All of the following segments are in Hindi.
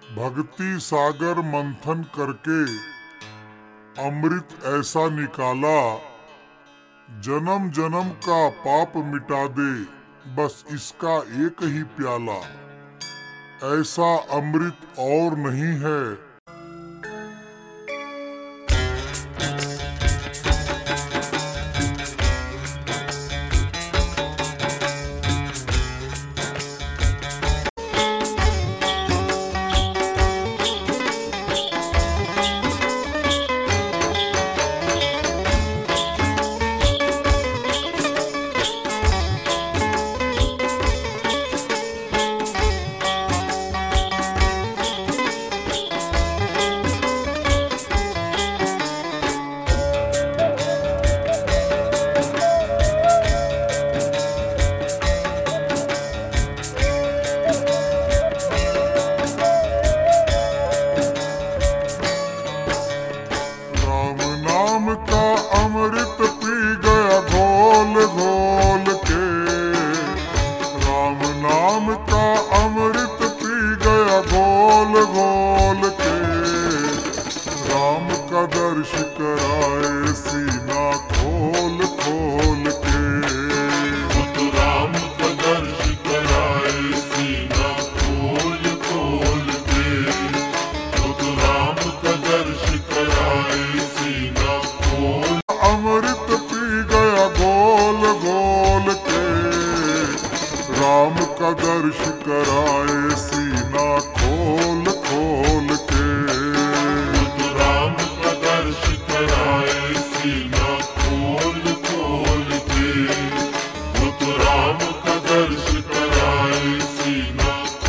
भक्ति सागर मंथन करके अमृत ऐसा निकाला, जन्म जन्म का पाप मिटा दे बस इसका एक ही प्याला। ऐसा अमृत और नहीं है। अमृत पी गया घोल घोल के, राम नाम का अमृत पी गया घोल घोल के। राम का दर्श कराए सीना खोल खोल के, राम का दर्श कराए सीना खोल खोल के। राम का दर्श कराए सीना खोल। अमृत पी गया घोल घोल के, राम का दर्श कराए सीना खोल खोल के। राम का दर्श कराए सीना खोल खोल के। राम का दर्श कराए सीना।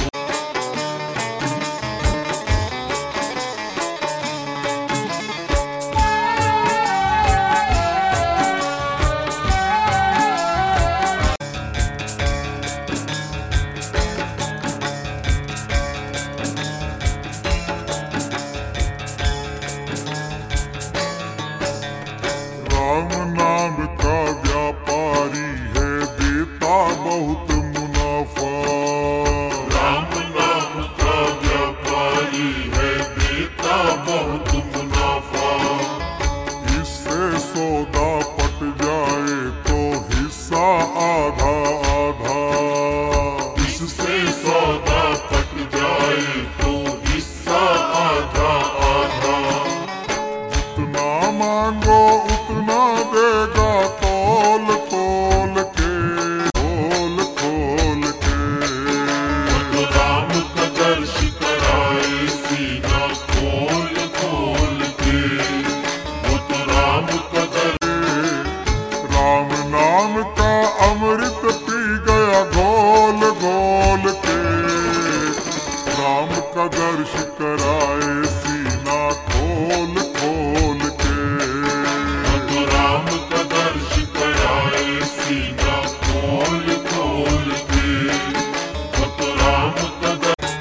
राम नाम का व्यापारी है देता बहुत मुनाफा। राम नाम का व्यापारी है देता बहुत मुनाफा। इससे सौदा पट जाए तो हिस्सा आधा आधा। इससे सौदा पट जाए तो हिस्सा आधा आधा। जितना मांगो उतना देगा तोल तोल के, तोल खोल के। राम का दर्श कराए सीना खोल खोल के। राम का राम नाम का अमृत पी गया घोल घोल के, राम का दर्श कराए सीना खोल खोल के। राम का दर्श कराए सीना खोल खोल के। राम का दर्श।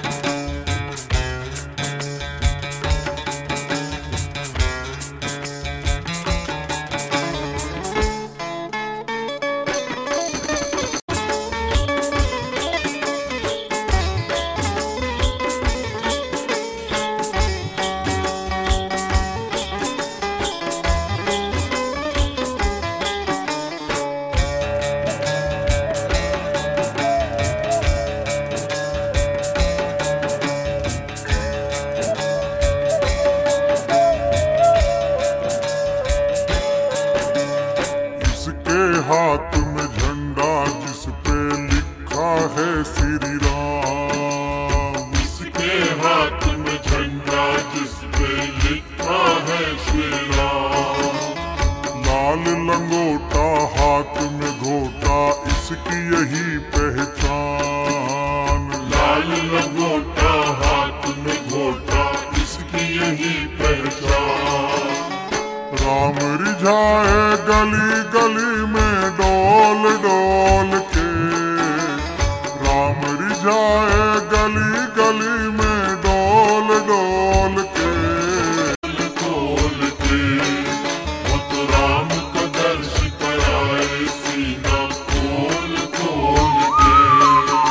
इसके हाथ में झंडा जिस पे लिखा है श्री राम। इसके हाथ में झंडा जिस पे लिखा है श्री राम। लाल लंगोटा हाथ में घोटा इसकी यही पहचान। लाल लंगोटा हाथ में घोटा इसकी यही पहचान। राम रिझाए गली गली में डोल डोल के, राम रिझाए गली गली में डोल डोल के। खोल के। राम का दर्श कराए सीना खोल खोल के।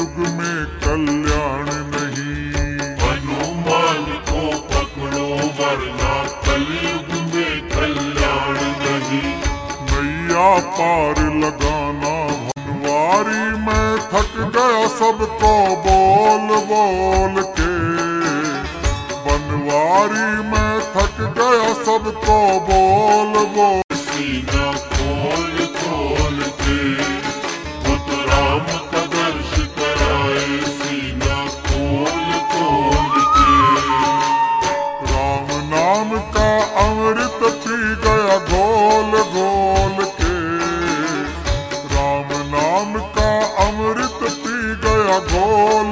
युग में कल्याण नहीं। हनुमान को पकड़ो वरना कलयुग में कल्याण नहीं। नैया पार लगाना बनवारी मैं थक गया सबको बोल बोल के। बनवारी मैं थक गया सबको बोल बोल। सीना खोल खोल के बुद्ध राम का दर्श कराए। सीना खोल खोल के राम नाम का अमृत पी गया घोल घोल के। राम नाम का अमृत पी गया घोल